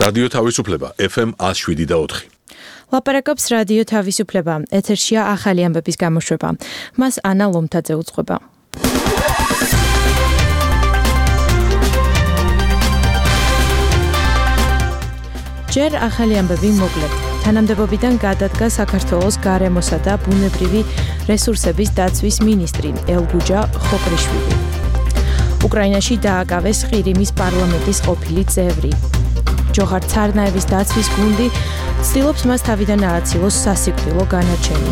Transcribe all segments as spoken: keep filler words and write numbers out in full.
რადიო თავისუფლება ეფ ემ one oh seven და four. ლაპარაკობს რადიო თავისუფლება. ეთერშია ახალი ამბების გამოშვება. მას ანა ლომთაძე უძღვება. ჯერ ახალი ამბები მოკლედ. თანამდებობიდან გადადგა საქართველოს გარემოსა და ბუნებრივი რესურსების დაცვის მინისტრი ელგუჯა ხოყრიშვილი. უკრაინაში დააკავეს ყირიმის პარლამენტის ყოფილი წევრი. ჯოხარ ცარნაევის დაცვის გუნდი ცდილობს მას თავიდან ააცილოს სასიკვდილო განაჩენი.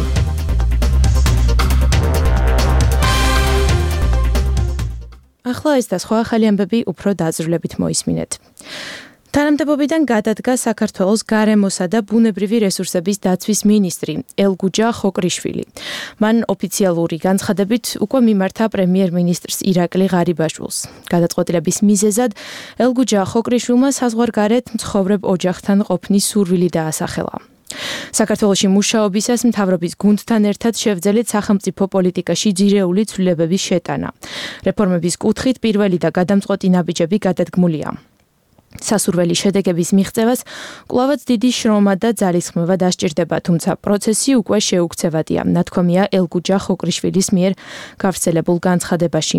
ახლა ეს და სხვა ახალი ამბები უფრო დაწვრილებით მოისმინეთ. თანამდებობიდან გადადგა საქართველოს გარემოსა და ბუნებრივი რესურსების დაცვის მინისტრი ელგუჯა ხოყრიშვილი. მან ოფიციალური განცხადებით უკვე მიმართა პრემიერ-მინისტრს ირაკლი ღარიბაშვილს. გადაწყვეტილების მიზეზად ელგუჯა ხოყრიშვილმა საზღვარგარეთ მცხოვრებ ოჯახთან ყოფნის სურვილი დაასახელა. საქართველოში მუშაობისას მთავრობის გუნდთან ერთად შევძელეთ სახელმწიფო პოლიტიკაში ძირეული ცვლილებების შეტანა. რეფორმების კუთხით პირველი და გადამწყვეტი ნაბიჯები გადადგმულია. სასურველი შედეგების მიღწევას კვლავაც დიდი შრომა და ძალისხმევა დასჭირდება, თუმცა პროცესი უკვე შეუქცევადია, ნათქვამია ელგუჯა ხოყრიშვილის მიერ გავრცელებულ განცხადებაში.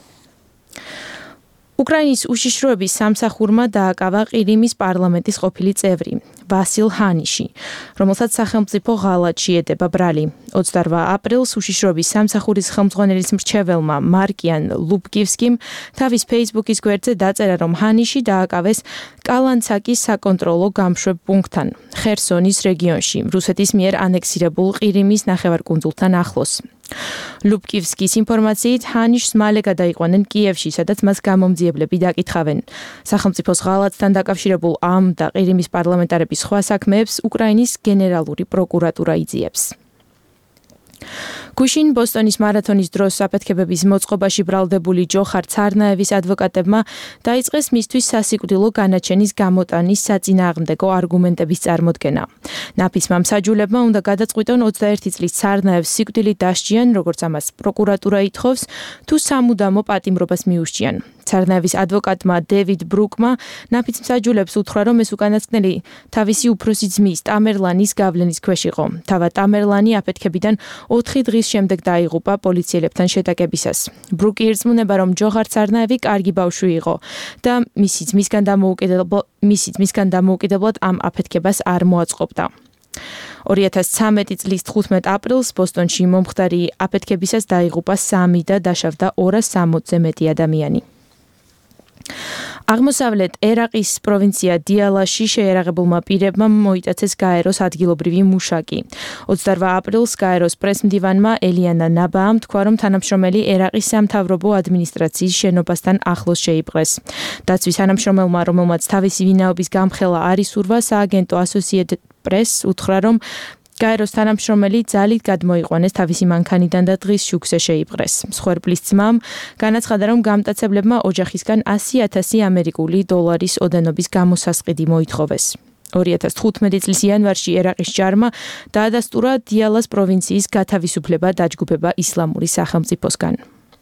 უკრაინის უშიშროების სამსახურმა დააკავა ყირიმის პარლამენტის ყოფილი წევრი ვასილ ჰანიში, რომელსაც სახელმწიფო ღალატში ედება ბრალი. ოცდაორ აპრილს უშიშროების სამსახურის ხელმძღვანელის მრჩეველმა მარკიან ლუბკივსკიმ თავის ფეისბუქის გვერდზე დაწერა, რომ ჰანიში დააკავეს კალანცაკის საკონტროლო გამშვებ პუნქტთან, ხერსონის რეგიონში, რუსეთის მიერ ანექსირებულ ყირიმის ნახევარკუნძულთან ახლოს. ლუბკივსკის ინფორმაციით ჰანიშს მალე გადაიყვანენ კიევში, სადაც მას გამომძიებლები დაკითხავენ. სახელმწიფოს ღალატთან დაკავშირებულ ამ და ყირიმის პარლამენტარების სხვა საქმეებს უკრაინის გენერალური პროკურატურა იძიებს. გუშინ ბოსტონის მარათონის დროს საფეთქებების მოწყობაში ბრალდებული ჯოხარ ცარნაევის ადვოკატებმა დაიწყეს მისთვის სასიკვდილო განაჩენის გამოტანის საწინააღმდეგო არგუმენტების წარმოდგენა. ნაფისმა მსაჯულებმა უნდა გადაწყვიტონ ოცდაერთი წლის ცარნაევს სიკვდილით დასჯიან, როგორც ამას პროკურატურა ითხოვს, თუ სამუდამო პატიმრობას მიუსჯიან. ცარნაევის ადვოკატმა დევიდ ბრუკმა ნაფიც მსაჯულებს უთხრა, რომ ეს უკანასკნელი თავისი უფროსი ძმის ტამერლანის გავლენის ქვეშ იყო. თავად ტამერლანი აფეთქებიდან ოთხი დღის შემდეგ დაიღუპა პოლიციელებთან შეტაკებისას. ბრუკი ირწმუნება, რომ ჯოხარ ცარნაევი კარგი ბავშვი იყო და მისი ძმისგან დამოუკიდებლად, მისი ძმისგან დამოუკიდებლად ამ აფეთქებას არ მოაწყობდა. ორი ათას ცხრამეტი წლის თხუთმეტ აპრილს ბოსტონში მომხდარი აფეთქებისას დაიღუპა სამი და დაშავდა ორას სამოცზე მეტი ადამიანი. აღმოსავლეთ ერაყის პროვინცია დიალაში შეიარაღებულმა პირებმა მოიტაცეს გაეროს ადგილობრივი მუშაკი. ოცდაორ აპრილს გაეროს პრესმდივანმა ელიანა ნაბაამ თქვა, რომ თანამშრომელი ერაყის სამთავრობო ადმინისტრაციის შენობასთან ახლოს შეიპყრეს. დაცვის თანამშრომელმა, რომელმაც თავისი ვინაობის გამხელა არ ისურვა, სააგენტო Associated Press უთხრა, რომ გაეროს თანამშრომელი ძალით გადმოიყვანეს თავისი მანქანიდან და დღის შუქზე შეიპყრეს. მსხვერპლის ძმამ განაცხადა, რომ გამტაცებლებმა ოჯახისგან ასი ათასი ამერიკული დოლარის ოდენობის გამოსასყიდი მოითხოვეს. ორი ათას თხუთმეტი წლის იანვარში ერაყის ჯარმა დაადასტურა დიალას პროვინციის გათავისუფლება დაჯგუფება ისლამური სახელმწიფოსგან.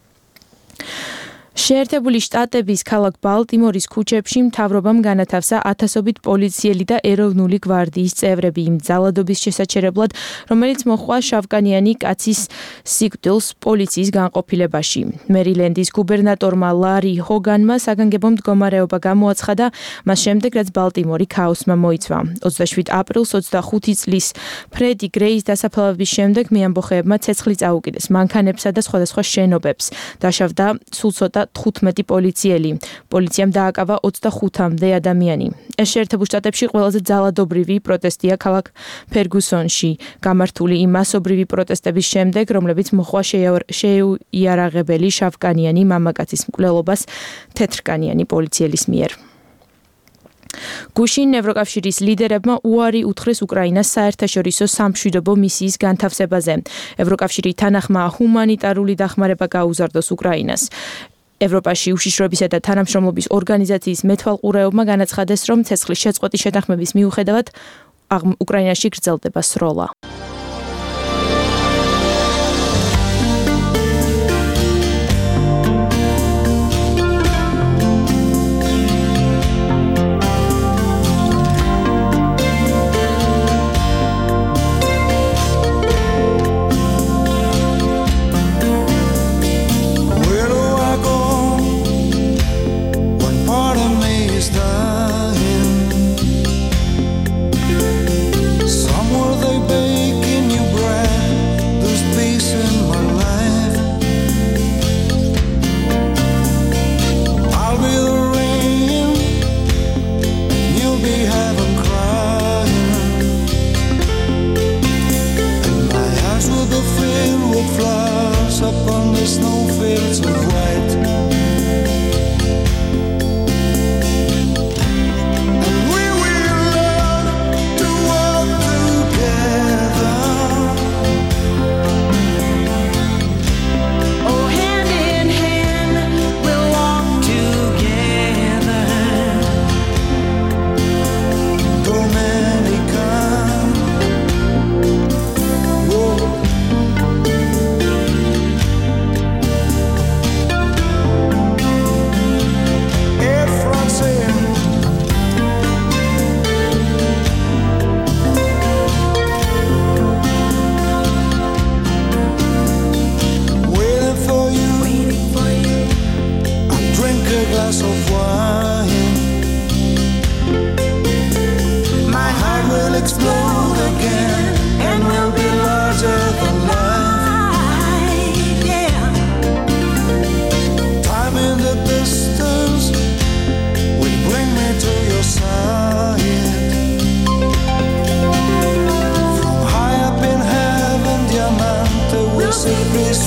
შეერთებული შტატების ქალაქ ბალტიმორის ქუჩებში მთავრობამ განათავსა ათასობით პოლიციელი და ეროვნული გვარდიის წევრები იმ ძალადობის შესაჩერებლად, რომელიც მოჰყვა შავკანიანი კაცის სიკვდილს პოლიციის განყოფილებაში. მერილენდის გუბერნატორმა ლარი ჰოგანმა საგანგებო მდგომარეობა გამოაცხადა, მას შემდეგ, რაც ბალტიმორი ქაოსმა მოიცვა. ოცდაშვიდ აპრილს ოცდახუთი წლის ფრედი გრეის დასაფლავების შემდეგ მეამბოხეებმა ცეცხლი წაუკიდეს მანქანებსა და სხვადასხვა შენობებს. დაშავდა სულ ცოტა თხუთმეტი პოლიციელი. პოლიციამ დააკავა ოცდახუთამდე ადამიანი. ეს შეერთებულ შტატებში ყველაზე ძალადობრივი პროტესტია ქალაქ ფერგუსონში, გამართული იმ მასობრივი პროტესტების შემდეგ, რომლებიც მოჰყვა შეიარაღებელი შავკანიანი მამაკაცის მკვლელობას თეთრკანიანი პოლიციელის მიერ. გუშინ ევროკავშირის ლიდერებმა უარი უთხრეს უკრაინას საერთაშორისო სამშვიდობო მისიის განთავსებაზე. ევროკავშირი თანახმა ჰუმანიტარული დახმარება გაუზარდოს უკრაინას. ევროპაში უშიშროებისა და თანამშრომლობის ორგანიზაციის მეთვალყურეებმა განაცხადეს, რომ ცეცხლის შეწყვეტის შეთანხმების მიუხედავად უკრაინაში გრძელდება სროლა.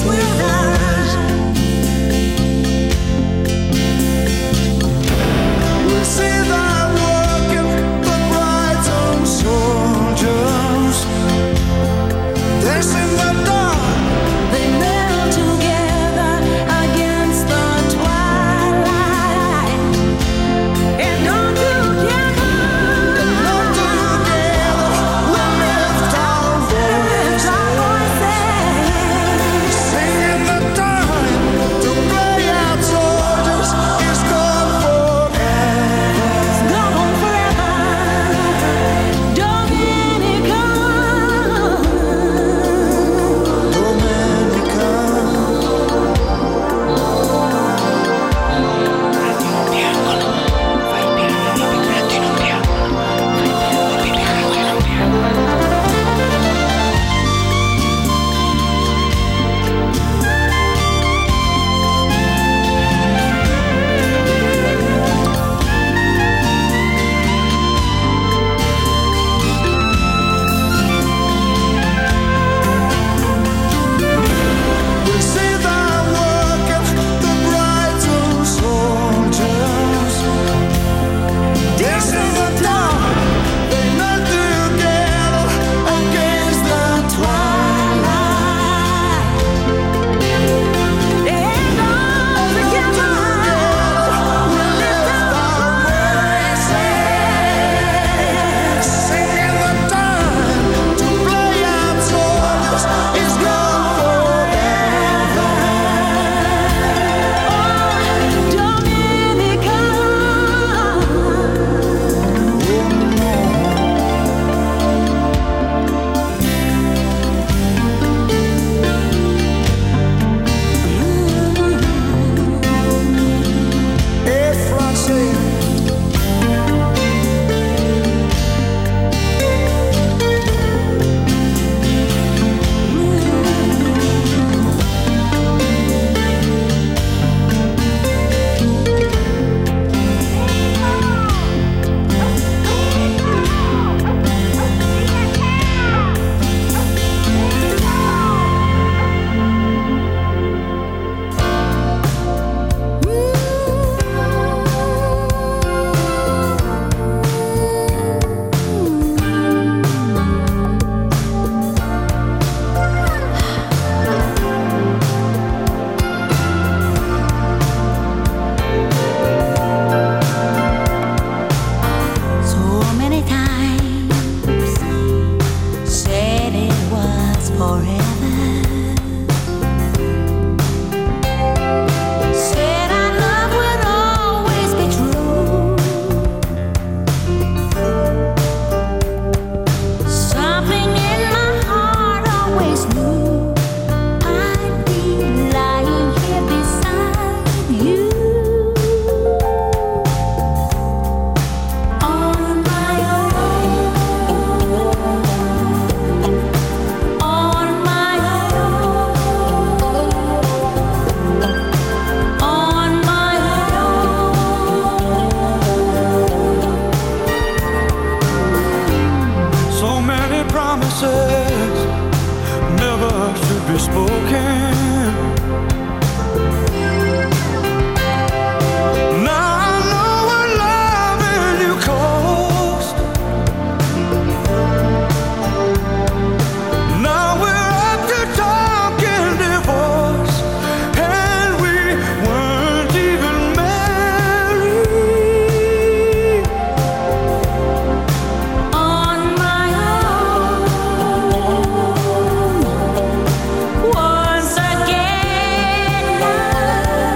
Once again,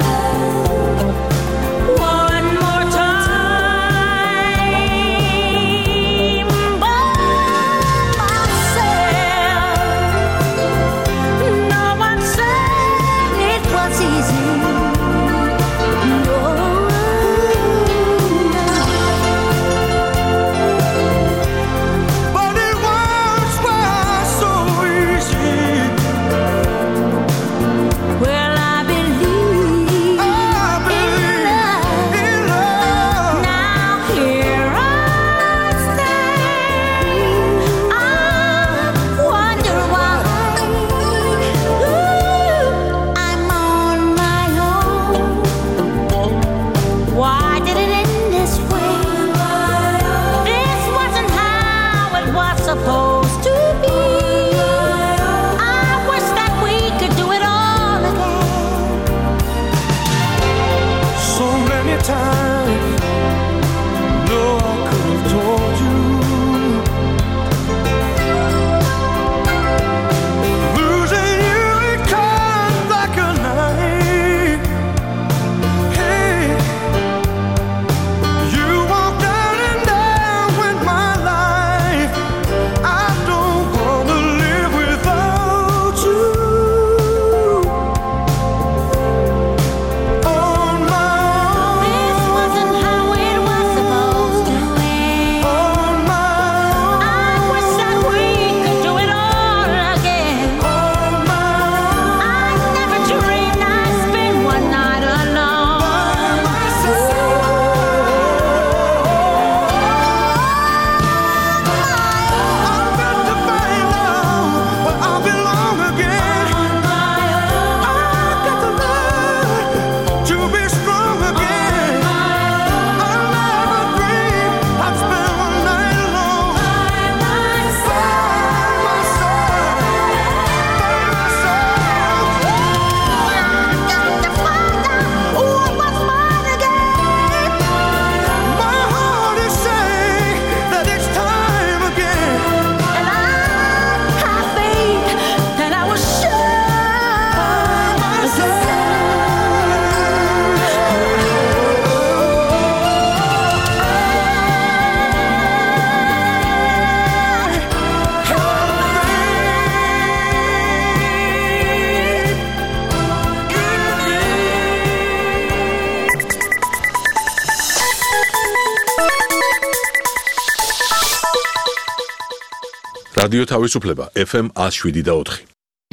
რადიო თავისუფლება ეფ ემ one oh seven point four.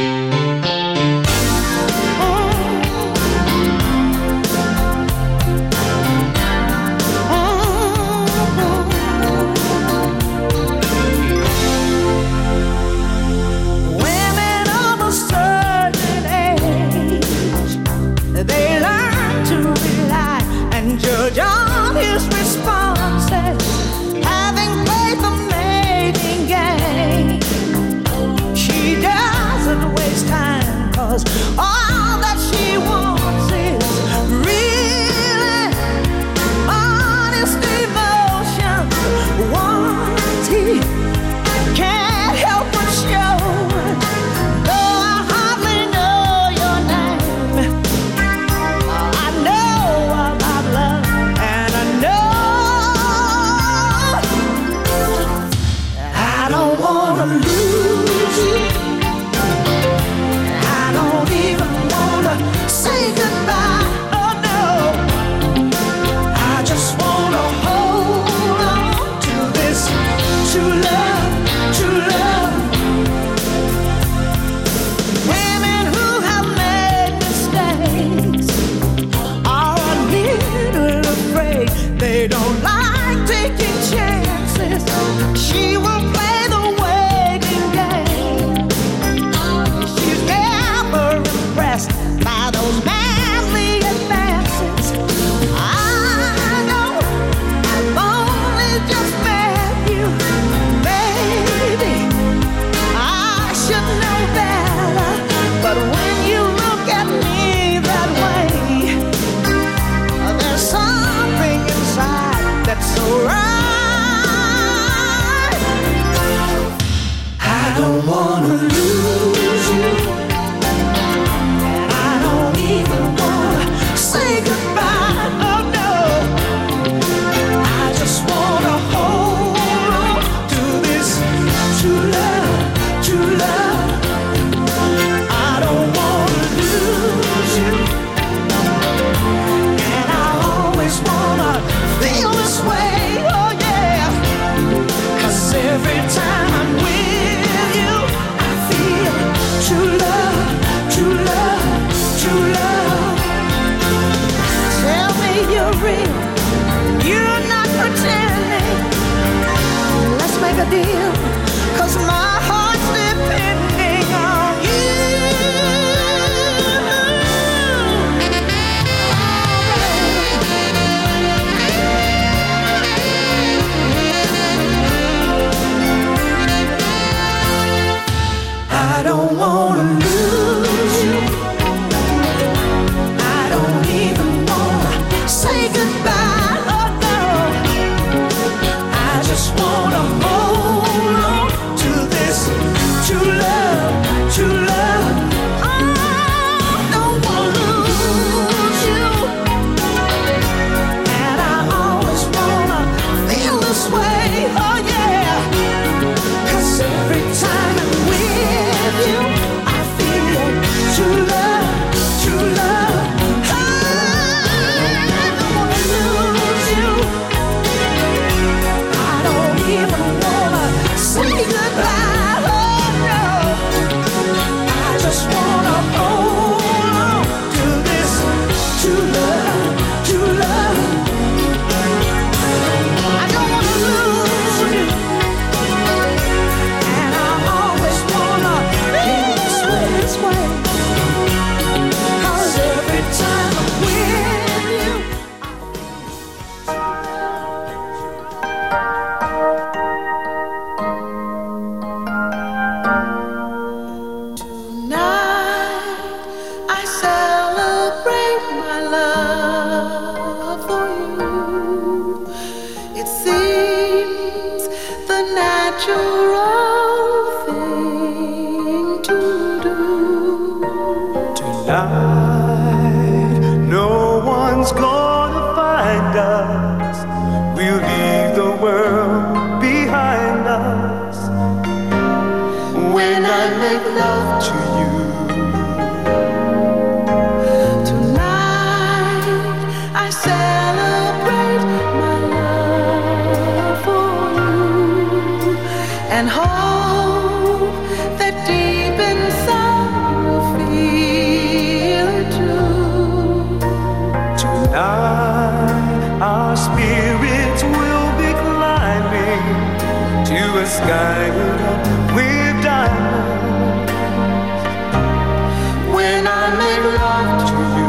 All that she wants is really honest emotion. Once he can't help but show, though I hardly know your name, I know about love, and I know I don't wanna lose you. Say goodbye, oh no. I just wanna hold on to this true love, true love. Women who have made mistakes are a little afraid. They don't like taking chances. She will play the waiting game. She's never impressed by those manly advances. I know I've only just met you. Maybe I should know better, but when you look at me that way, there's something inside that's so right. I don't wanna lose you. Say goodbye, oh no. I just wanna hold on to this true love, true love. I don't wanna lose you, and I always wanna feel this way, oh yeah. 'Cause every time I'm with you, I feel true love, true love, true love. Tell me you're real, you're not pretending. Let's make a deal, 'cause my heart's depending on you. I don't wanna lose you. Say goodbye, oh no. I just wanna hold on to this true love, true love. I don't wanna lose you, and I always wanna feel this way, oh yeah. 'Cause every time I'm with you, I feel true love, true love. Say goodbye, oh no. I just wanna hold on to this true love, true love. I don't wanna lose you, and I always wanna feel this way, this way. 'Cause every time I'm with you, no one's gonna find us. We'll leave the world behind us. When I make love to you, tonight I celebrate my love for you and hold sky lit up with diamonds. When I make love to you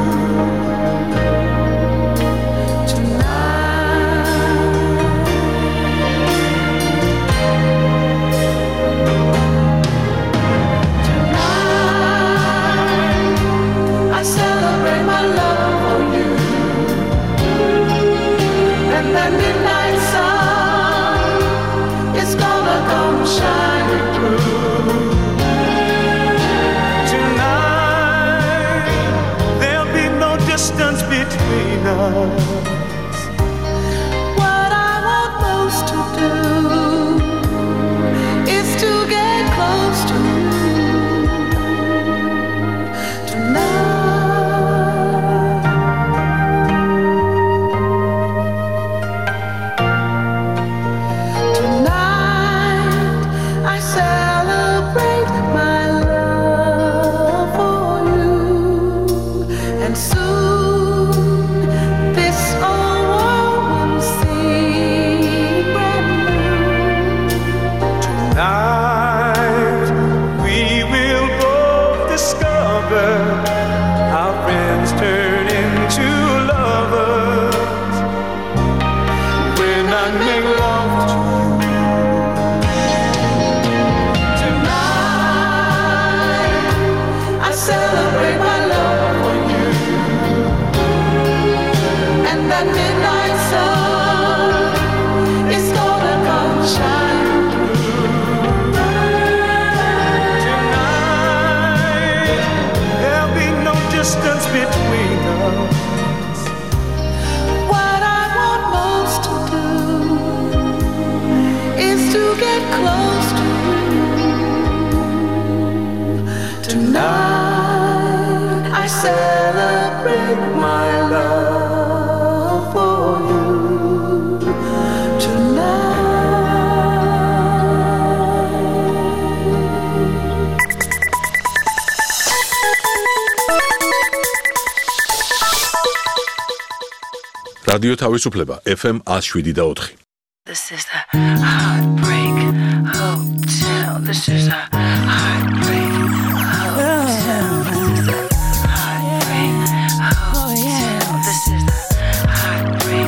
that midnight sun is gonna come shining through. Tonight there'll be no distance between us. What I want most to do is to get close to you tonight. რადიო თავისუფლება F M one oh seven point four. This is the Heartbreak Hotel. This is the Heartbreak Hotel. Heartbreak Hotel. This is the Heartbreak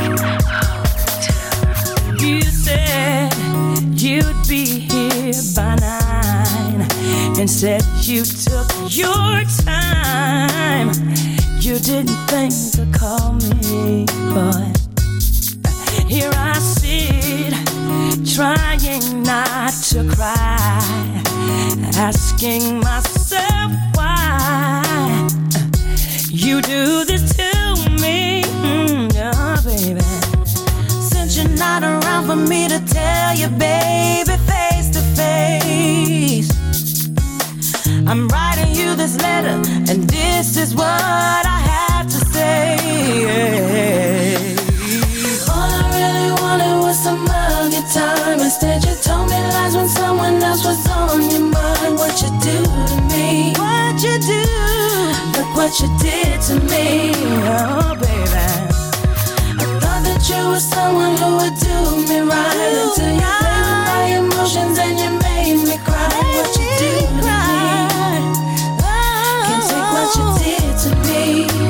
Hotel. You said you'd be here by nine. Instead you took your time. You didn't think to call me, but here I sit, trying not to cry, asking myself why you do this to me, mm, oh baby. Since you're not around for me to tell you, baby, face to face, I'm writing you this letter, and this is what I have to say. All I really wanted was some of your time. Instead you told me lies when someone else was on your mind. What you do to me? What you do? Look what you did to me, oh baby. I thought that you were someone who would do me right, until you played with my emotions and you made me cry. What you do to me? What you did to me.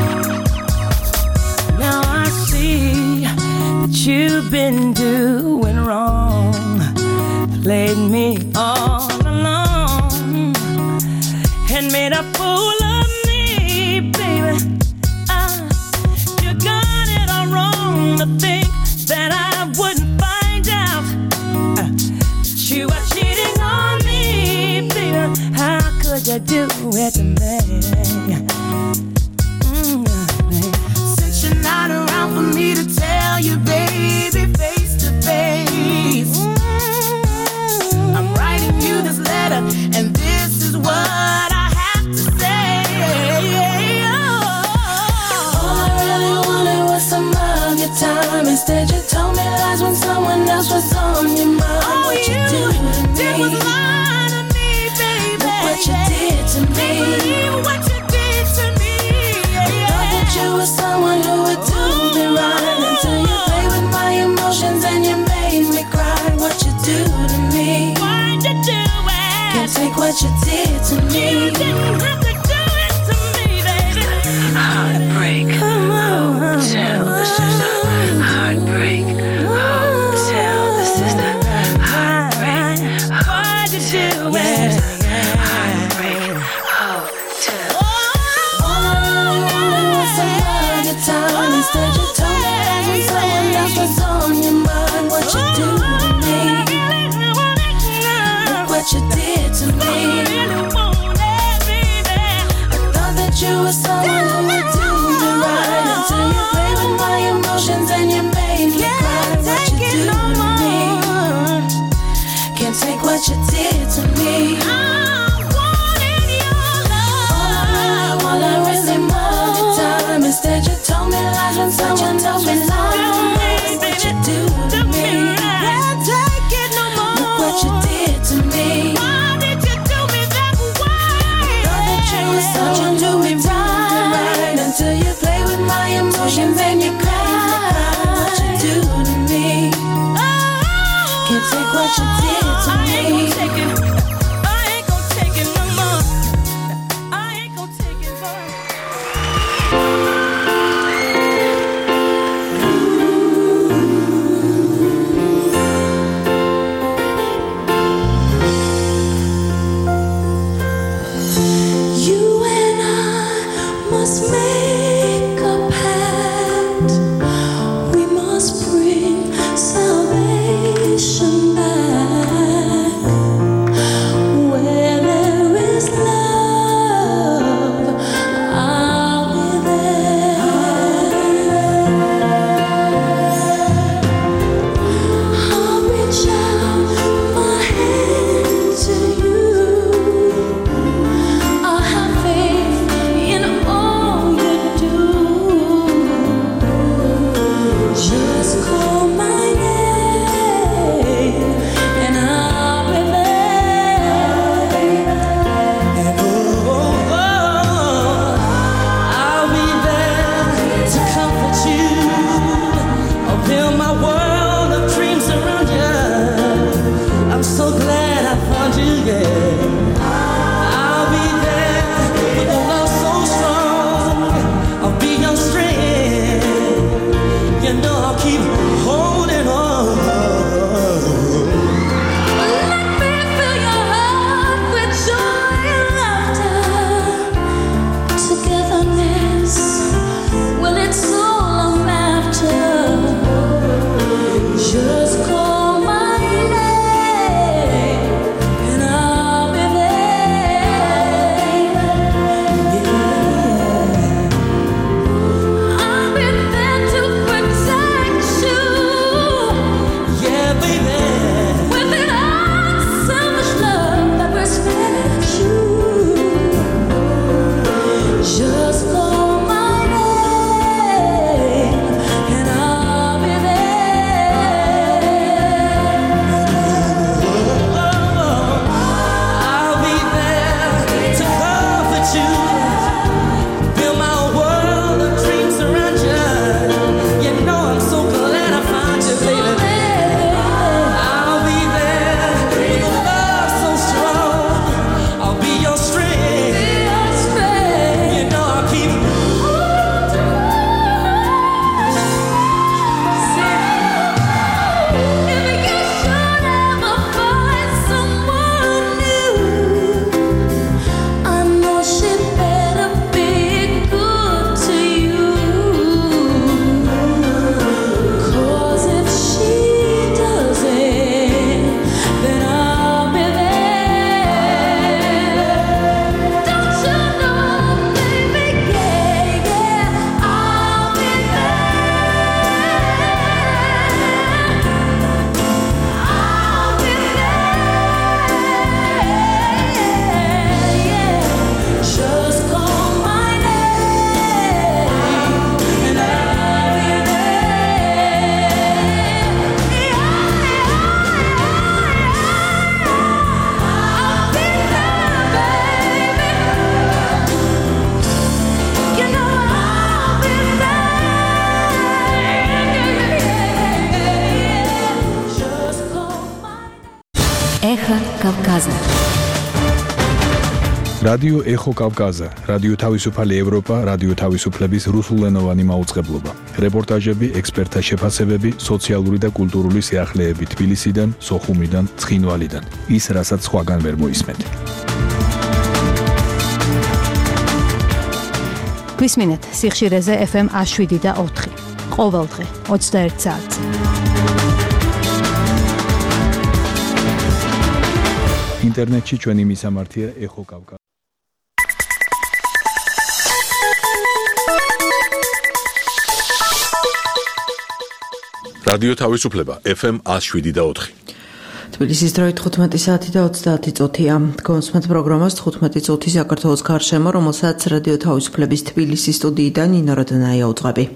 Now I see that you've been doing wrong, played me all along, and made a fool of me, baby. uh, You got it all wrong to think that I wouldn't find out uh, that you were cheating on me, baby. How could you do it to me? Since you're not around for me to tell you, baby, face to face, I'm writing you this letter, and this is what I have to say. All I really wanted was some of your time. Instead you told me lies when someone else was on your mind. Oh, what you, you do to did me was lie to me, baby. Look what you did to me. What you did did to me. You didn't have to do it to me, baby. Heartbreak Hotel, this is a heartbreak hotel, this is the heartbreak hotel, this is the heartbreak hotel. All I really wanted was some more good time. Instead you told me that when someone else was on your mind. What you do to me, look what you did to me. I thought that you were someone who would do me right, until you play with my emotions and you made me cry. What you do to me, can't take what you did to me. I wanted your love, all I really more the time. Instead you told me lies when someone told me lies. What you do to me, can't take it no more. Look what you did to me. Why did you do me that way? Thought that you were someone who would do me right, until you play with my emotions and you cry. What you do to me, can't take what you did to me. I ain't gonna take it. I ain't gonna take it no more. I ain't gonna take it no more. You and I რადიო ეხო კავკაზა, რადიო თავისუფალი ევროპა, რადიო თავისუფლების რუსულენოვანი მაუწყებლობა. რეპორტაჟები, ექსპერტთა შეფასებები, სოციალური და კულტურული სიახლეები თბილისიდან, სოხუმიდან, ცხინვალიდან. ის, რასაც სხვაგან ვერ მოისმენთ. გვისმინეთ სიხშირეზე ეფ ემ ას შვიდი და ოთხი. ყოველდღე ოცდაერთ საათზე. ინტერნეტში ჩვენი მისამართია ეხო კავკაზა. რადიო თავისუფლება ეფ ემ ას შვიდი და ოთხი. თბილისის დროით თხუთმეტი საათი და ოცდაათი წუთია. გონსმენთ პროგრამას თხუთმეტი წუთი საქართველოს გარშემო, რომელსაც რადიო თავისუფლების თბილისის სტუდიიდან ნინო როდონაია უძღვები.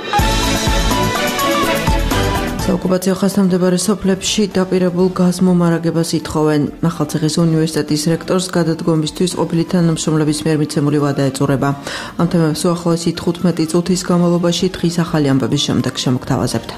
საოკუპაციო ხასიათმდებარე სოფლებში დაპირებულ გაზმომარაგებას ითხოვენ. ახალციხის უნივერსიტეტის რექტორს გადადგომისთვის ყოფილი თანამშრომლების მიერ მიცემული ვადა ეწურება. ამ თემებს უახლოესი თხუთმეტი წუთის განმავლობაში დღის ახალი ამბების შემდეგ შემოგთავაზებთ.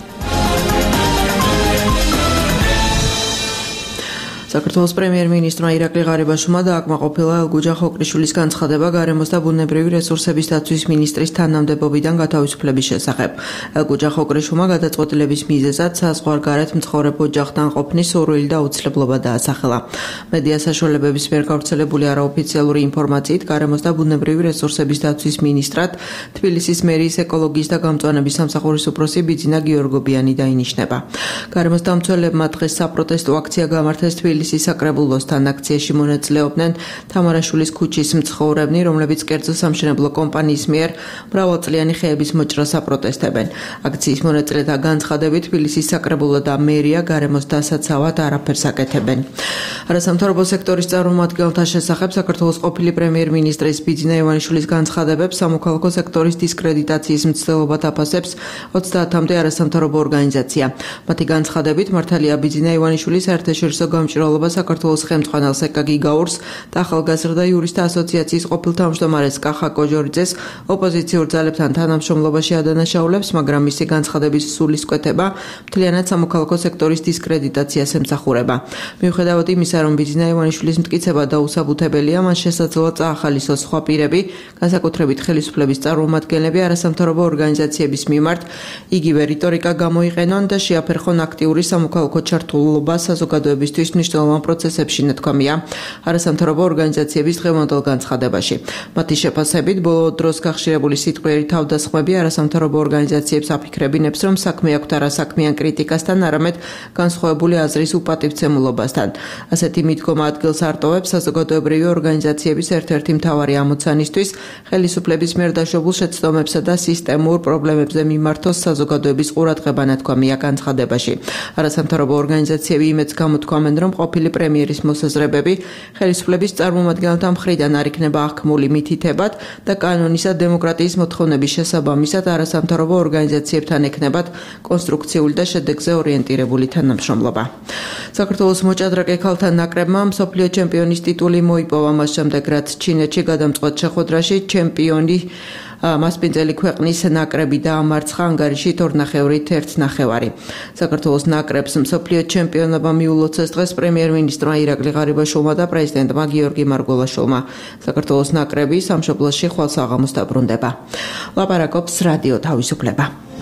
საქართველოს პრემიერ-მინისტრმა ირაკლი ღარიბაშვილმა დააკმაყოფილა ელგუჯა ხოկრიშვილის განცხადება გარემოს და ბუნებრივი რესურსების დაცვის მინისტრის თანამდებობიდან გათავისუფლების შესახებ. ელგუჯა ხოკრიშვილმა გადაწყვეტილების მიზეზად საზღვარგარეთ მცხოვრებ ოჯახთან ყოფნის სურვილი და აუცილებლობა დაასახელა. მედია საშუალებების მიერ გავრცელებული არაოფიციალური ინფორმაციით გარემოს და ბუნებრივი რესურსების დაცვის მინისტრად თბილისის მერიის ეკოლოგიის და გამწვანების სამსახურის უფროსი ბიძინა გიორგობიანი დაინიშნება. გარემოს დამცველებმა დღეს საპროტესტო აქცია გამართეს თბილისის საკრებულოსთან. აქციაში მონაწილეობდნენ თამარაშვილის ქუჩის მცხოვრებნი, რომლებიც კერძო სამშენებლო კომპანიის მიერ მრავალწლიანი ხეების მოჭრას აპროტესტებენ. აქციის მონაწილეთა განცხადებით თბილისის საკრებულო და მერია გარემოს დასაცავად არაფერს აკეთებენ. არასამთავრობო სექტორის წარმომადგენელთა შესახებ საქართველოს ყოფილი პრემიერ-მინისტრის ბიძინა ივანიშვილის განცხადებებს სამოქალაქო სექტორის დისკრედიტაციის მცდელობად აფასებს ოცდაათამდე არასამთავრობო ორგანიზაცია. მათი განცხადებით მართალია ბიძინა ივანიშვილის საერთაშორისო გამჭირვალობა საქართველოს ხელმძღვანელს ეკაგი გაურს და ახალგაზრდა იურისტთა ასოციაციის ყოფილ თავმჯდომარეს კახა კოჟორიძეს ოპოზიციურ ძალებთან თანამშრომლობაში ადანაშაულებს, მაგრამ მისი განცხადების სულისკვეთება მთლიანად სამოქალაქო სექტორის დისკრედიტაციას ემსახურება. მიუხედავად იმისა, რომ ბიძინა ივანიშვილის მტკიცება დაუსაბუთებელია, მან შესაძლოა წაახალისოს სხვა პირები, განსაკუთრებით ხელისუფლების წარმომადგენლები არასამთავრობო ორგანიზაციების მიმართ იგივე რიტორიკა გამოიყენონ და შეაფერხონ აქტიური სამოქალაქო ჩართულობა საზოგადოებისთვის მნიშვნელოვან პროცესებში, ნათქვამია არასამთავრობო ორგანიზაციების დღევანდელ განცხადებაში. მათი შეფასებით, ბოლო დროს გახშირებული სიტყვიერი თავდასხმები არასამთავრობო ორგანიზაციებს აფიქრებინებს, რომ საქმე აქვთ არა საქმიან კრიტიკასთან, არამედ განსხვავებული აზრის უპატივცემულობასთან. ასეთი მიდგომა ადგილს არტოვებს საზოგადოებრივი ორგანიზაციების ერთ-ერთი მთავარი ამოცანისთვის ხელისუფლების მიერ დაშვებულ შეცდომებსა და სისტემურ პრობლემებზე მიმართოს საზოგადოების ყურადღება, ნათქვამია განცხადებაში. არასამთავრობო ორგანიზაციები იმედს გამოთქვამენ, რომ ყოფილი პრემიერის მოსაზრებები ხელისუფლების წარმომადგენელთა მხრიდან არ იქნება აღქმული მითითებად და კანონისა დემოკრატიის მოთხოვნების შესაბამისად არასამთავრობო ორგანიზაციებთან ექნებათ კონსტრუქციული და შედეგზე ორიენტირებული თანამშრომლობა. საქართველოს მოჭადრაკე ქალთა ნაკრებმა მსოფლიო ჩემპიონის ტიტული მოიპოვა მას შემდეგ, რაც ჩინეთში გადამწყვეტ შეხვედრაში ჩემპიონი მასპინძელი ქვეყნის ნაკრები დაამარცხა ანგარიში თორნახევრით ერთ ნახევარი. საქართველოს ნაკრებს მსოფლიო ჩემპიონობა მიულოცეს დღეს პრემიერ-მინისტრმა ირაკლი ღარიბაშვილმა და პრეზიდენტმა გიორგი მარგველაშვილმა. საქართველოს ნაკრები სამშობლოში ხვალ საღამოს დაბრუნდება. ლაპარაკობს რადიო თავისუფლება.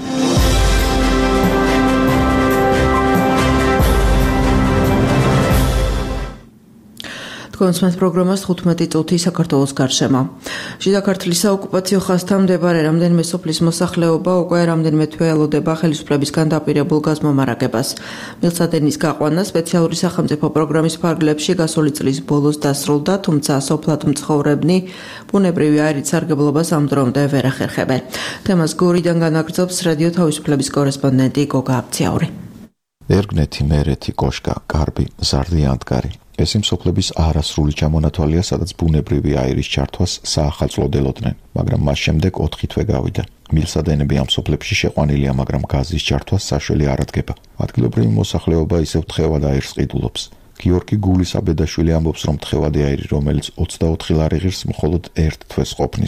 გონსმენთ პროგრამას თხუთმეტი წუთი საქართველოს გარშემო. შიდა ქართლის საოკუპაციო ხაზთან მდებარე რამდენიმე სოფლის მოსახლეობა უკვე რამდენიმე თვე ელოდება ხელისუფლებისგან დაპირებულ გაზმომარაგებას. მილსადენის გაყვანა სპეციალური სახელმწიფო პროგრამის ფარგლებში გასული წლის ბოლოს დასრულდა, თუმცა სოფლად მცხოვრებნი ბუნებრივი აირით სარგებლობას ამ დრომდე ვერ ახერხებენ. თემას გორიდან განაგრძობს რადიო თავისუფლების კორესპონდენტი გოგა აბციაური. ერგნეთი, მერეთი, კოშკა, კარბი, ზარდი, ანტკარი. ეს იმ სოფლების არასრული ჩამონათვალია, სადაც ბუნებრივი აირის ჩართვას საახალწლოდელოდნენ, მაგრამ მას შემდეგ ოთხი თვე გავიდა. მილსადენები ამ სოფლებში შეყვანილია, მაგრამ გაზის ჩართვას საშველი არ ადგება. ადგილობრივი მოსახლეობა ისევ თხევად აირს ყიდულობს. გიორგი გულისაბედაშვილი ამბობს, რომ თხევადი აირი, რომელიც ოცდაოთხი ლარი ღირს, მხოლოდ ერთ თვეს ყოფნის.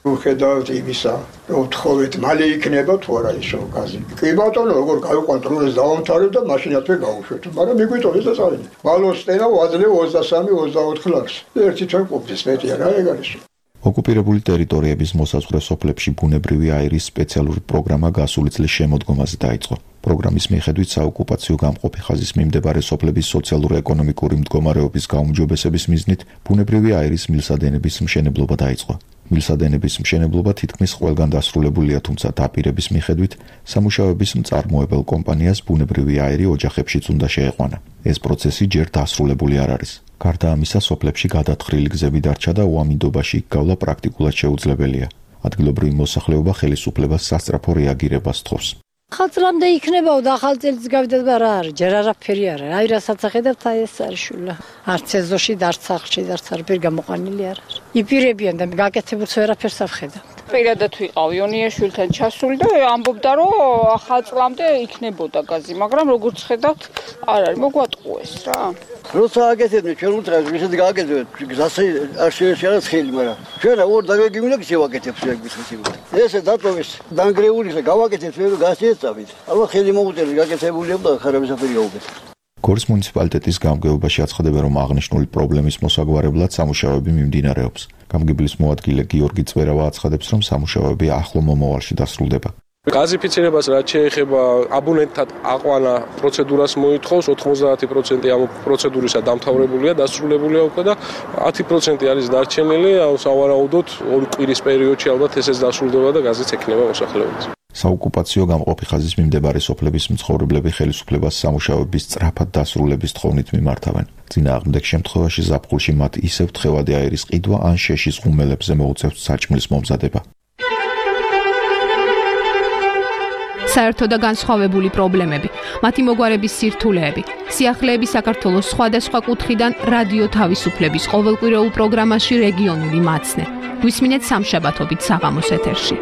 უხედავთ იმისა, რომ თხოვეთ მალე იქნება თუ არა ის გაზი. კი ბატონო, როგორ გავიკონტროლეს დავამთავრებ და მაშინათვე გავუშვეთ. მაგრამ მიგვიტო ეს დასწავლი. ვალოსტენა ვაძლევ ოცდასამი ოცდაოთხ ლარს. ერთი თვე ყოფნის მეტია რა ეგ არის. ოკუპირებული ტერიტორიების მოსაზღვრე სოფლებში ბუნებრივი აირის სპეციალური პროგრამა გასული წლის შემოდგომაზე დაიწყო. პროგრამის მიხედვით საოკუპაციო გამყოფი ხაზის მიმდებარე სოფლების სოციალურ-ეკონომიკური მდგომარეობის გაუმჯობესების მიზნით ბუნებრივი აირის მილსადენების მშენებლობა დაიწყო. მილსადენების მშენებლობა თითქმის ყველგან დასრულებულია, თუმცა დაპირების მიხედვით სამუშაოების მწარმოებელ კომპანიას ბუნებრივი აირი ოჯახებშიც უნდა შეეყვანა. ეს პროცესი ჯერ დასრულებული არ არის. გარდა ამისა, სოფლებში გადათხრილი გზები დარჩა და უამინდობაში გავლა პრაქტიკულად შეუძლებელია. ადგილობრივი მოსახლეობა ხელისუფლებას სასწრაფო რეაგირებას თხოვს. ხალწლამდე იქნებაო და ახალ წელს გავიდა და რა არის, ჯერ არაფერი არ არის. აი რასაც ახედავთ, აი ეს არის შულა. არც ეზოში, არც სახლში, არც არაფერი გამოყანილი არ არის. იპირებიან და გაკეთებულს ვერაფერს ავხედავთ. პირადად ვიყავ იონიაშვილთან ჩასული და ამბობდა, რომ ახალ წლამდე იქნებოდა გაზი, მაგრამ როგორც ხედავთ, არ არის, მოგვატყუეს რა. როცა აკეთებდნენ ჩვენ უთხრას ვისაც გააკეთებთ გზაზე არ შეეშალა ხელი მაგრამ ჩვენ ორ დაგეგმილი შევაკეთებთ შეგვითხრით ესე დატოვეს დანგრეული ხე გავაკეთეთ ვერ გასიეწავით ალბათ ხელი მოუწერთ გაკეთებულია და ხარების აფერი გაუკეთეთ. გორის მუნიციპალიტეტის გამგეობაში აცხადებენ, რომ აღნიშნული პრობლემის მოსაგვარებლად სამუშაოები მიმდინარეობს. გამგებლის მოადგილე გიორგი წვერავა აცხადებს, რომ სამუშაოები ახლო მომავალში დასრულდება. გაზიფიცირებას რაც შეეხება აბონენტთან აყვანა პროცედურას მოითხოვს, ოთხმოცდაათი პროცენტი ამ პროცედურისა დამთავრებულია, დასრულებულია უკვე და ათი პროცენტი არის დარჩენილი, სავარაუდოდ ორი კვირის პერიოდში ალბათ ესეც დასრულდება და გაზიც ექნება მოსახლეობას. საოკუპაციო გამყოფი ხაზის მიმდებარე სოფლების მცხოვრებლები ხელისუფლებას სამუშაოების სწრაფად დასრულების თხოვნით მიმართავენ. წინააღმდეგ შემთხვევაში ზაფხულში მათ ისევ თხევადი აირის ყიდვა ან შეშის ღუმელებზე მოუწევთ საჭმლის მომზადება. საერთო და განსხვავებული პრობლემები, მათი მოგვარების სირთულეები, სიახლეები საქართველოს სხვადასხვა კუთხიდან რადიო თავისუფლების ყოველკვირეულ პროგრამაში რეგიონული მაცნე. გვისმინეთ სამშაბათობით საღამოს ეთერში.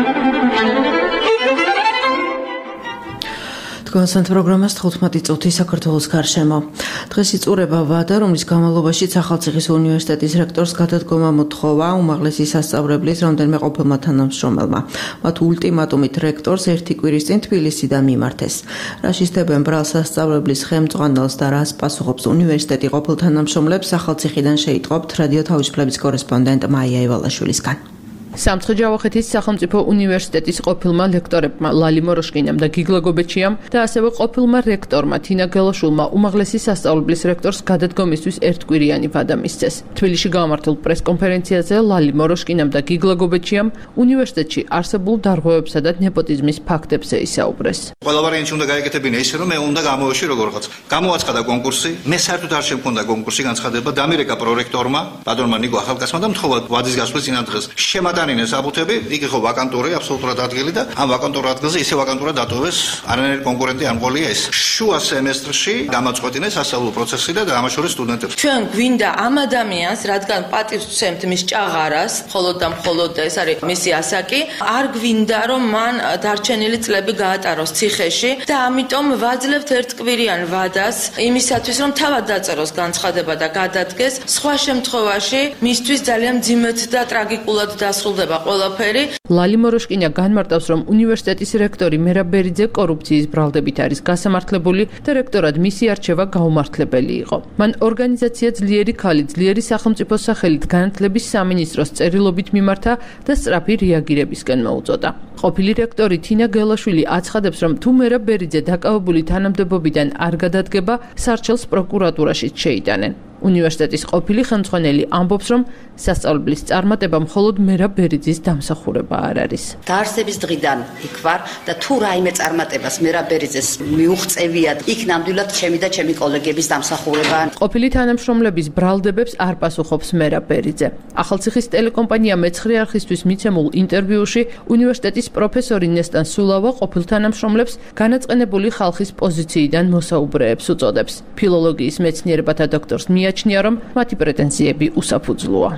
თქვენს პროგრამას თხუთმეტი წუთი საქართველოს გარშემო. დღეს იწურება ვადა, რომლის განმავლობაში ახალციხის უნივერსიტეტის რექტორს გადადგომა მოთხოვა უმაღლესი სასწავლებლის რამდენიმე ყოფილმა თანამშრომელმა. მათ ულტიმატუმით რექტორს ერთი კვირის წინ თბილისიდან მიმართეს. რა შეისდებენ ბრალ სასწავლებლის ხელმძღვანელს და რას პასუხობს უნივერსიტეტი ყოფილ თანამშრომლებს ახალციხიდან შეიტყობთ რადიო თავისუფლების კორესპონდენტ მაია ივალაშვილისგან. სამცხე-ჯავახეთის სახელმწიფო უნივერსიტეტის ყოფილმა ლექტორებმა ლალი მოროშკინამ და გიგლა გობეჩიამ და ასევე ყოფილმა რექტორმა თინა გელაშვილმა უმაღლესი სასწავლებლის რექტორს გადადგომისთვის ერთკვირიანი ვადა მისცეს. თბილისში გამართულ პრესკონფერენციაზე ლალი მოროშკინამ და გიგლა გობეჩიამ უნივერსიტეტში არსებულ დარღვევებსა და ნეპოტიზმის ფაქტებზე ისაუბრეს. ყველა ვარიანტი უნდა გაეკეთებინა ისე, რომ მე უნდა გამოვეში როგორღაც. გამოაცხადა კონკურსი, მე საერთოდ არ შემქონდა კონკურსი განცხადება, დამირეკა პრორექტორმა, ბატონმა ნიკო ახალკაცმა და მთხოვა ვადის გასვლის წინადღეს. შემატანინეს აბუთები, იქ იყო ვაკანტური, აბსოლუტურად ადგილი და ამ ვაკანტურ ადგილზე ისე ვაკანტურა დატოვეს, არანაირი კონკურენტი არ მყოლია ეს. შუა სემესტრში გამაწყვეტინეს სასწავლო პროცესი და დამაშორეს სტუდენტებს. ჩვენ გვინდა ამ ადამიანს, რადგან პატივს ვცემთ მის ჭაღარას, მხოლოდ და მხოლოდ ეს არის მისი ასაკი, არ გვინდა რომ მან დარჩენილი წლები გაატაროს ციხეში და ამიტომ ვაძლევთ ერთკვირიან ვადას იმისათვის, რომ თავად დაწეროს განცხადება და გადადგეს. სხვა შემთხვევაში მისთვის ძალიან მძიმედ და ტრაგიკულად დასრულდება ყველაფერი. ლალი მოროშკინა განმარტავს, რომ უნივერსიტეტის რექტორი მერაბ ბერიძე კორუფციის ბრალდებით არის გასამართლებული და რექტორად მისი არჩევა გაუმართლებელი იყო. მან ორგანიზაცია ძლიერი ქალი, ძლიერი სახელმწიფო სახელით განათლების სამინისტროს წერილობით მიმართა და სწრაფი რეაგირებისკენ მოუწოდა. ყოფილი რექტორი თინა გელაშვილი აცხადებს, რომ თუ მერაბ ბერიძე დაკავებული თანამდებობიდან არ გადადგება, სარჩელს პროკურატურაშიც შეიტანენ. უნივერსიტეტის ყოფილი ხელმძღვანელი ამბობს, რომ სასწავლებლის წარმატება მხოლოდ მერაბ ბერიძის დამსახურება არ არის. დაარსების დღიდან იქ ვარ და თუ რაიმე წარმატებას მერაბ ბერიძეს მიუღწევია, იქ ნამდვილად ჩემი და ჩემი კოლეგების დამსახურება. ყოფილი თანამშრომლების ბრალდებებს არ პასუხობს მერაბ ბერიძე. ახალციხის ტელეკომპანია მეცხრე არხისთვის მიცემულ ინტერვიუში უნივერსიტეტის პროფესორი ნესტან სულავა ყოფილ თანამშრომლებს განაწყენებული ხალხის პოზიციიდან მოსაუბრეებს უწოდებს. ფილოლოგიის მეცნიერებათა დოქტორს მიაჩნია, რომ მათი პრეტენზიები უსაფუძვლოა.